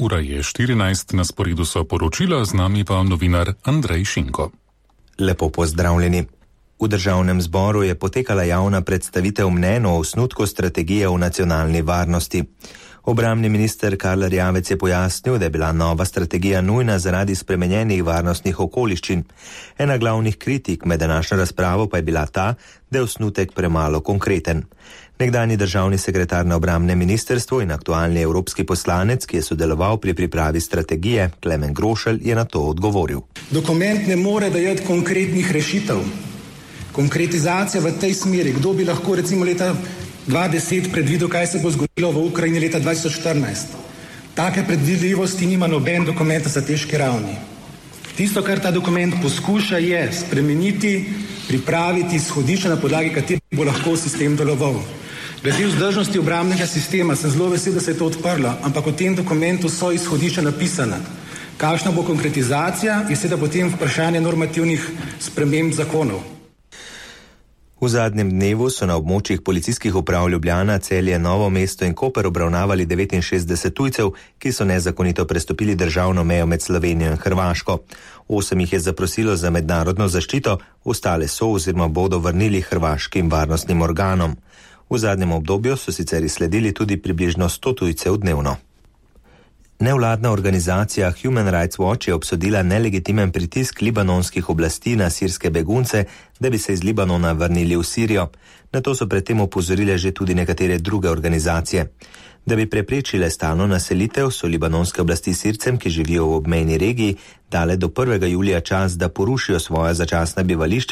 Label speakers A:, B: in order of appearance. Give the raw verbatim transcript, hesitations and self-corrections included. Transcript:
A: ura je štirinajst, na sporedu so poročila, z nami pa novinar Andrej Šinko.
B: Lepo pozdravljeni. V državnem zboru je potekala javna predstavitev mnenj o osnutku strategije o nacionalni varnosti. Obrambni minister Karl Erjavec je pojasnil, da je bila nova strategija nujna zaradi spremenjenih varnostnih okoliščin. Ena glavnih kritik med današnjo razpravo pa je bila ta, da je osnutek premalo konkreten. Nekdanji državni sekretar na obrambnem ministrstvu in aktualni evropski poslanec, ki je sodeloval pri pripravi strategije, Klemen Grošelj, je na to odgovoril.
C: Dokument ne more dajati konkretnih rešitev. Konkretizacija v tej smeri, kdo bi lahko recimo leta dva tisoč deset predvidel, kaj se bo zgodilo v Ukrajini leta dva tisoč štirinajst. Take predvidljivosti nima noben dokument na strateški ravni. Tisto, kar ta dokument poskuša, je spremeniti, pripraviti izhodišča, na podlagi katerih bo lahko sistem deloval. Glede vzdržnosti obrambnega sistema sem zelo vesel, da se je to odprlo, ampak v tem dokumentu so izhodišča napisana. Kakšna bo konkretizacija, je seveda potem vprašanje normativnih sprememb zakonov.
B: V zadnjem dnevu so na območjih policijskih uprav Ljubljana, Celje, Novo mesto in Koper obravnavali devetinšestdeset tujcev, ki so nezakonito prestopili državno mejo med Slovenijo in Hrvaško. Osem jih je zaprosilo za mednarodno zaščito, ostale so oziroma bodo vrnili hrvaškim varnostnim organom. V zadnjem obdobju so sicer izsledili tudi približno sto tujcev dnevno. Nevladna organizacija Human Rights Watch je obsodila nelegitimen pritisk libanonskih oblasti na sirske begunce, da bi se iz Libanona vrnili v Sirijo. Na to so predtem opozorile že tudi nekatere druge organizacije. Da bi preprečile stalno naselitev, so libanonske oblasti Sircem, ki živijo v obmejni regiji, dale do prvega julija čas, da porušijo svoja začasna bivališča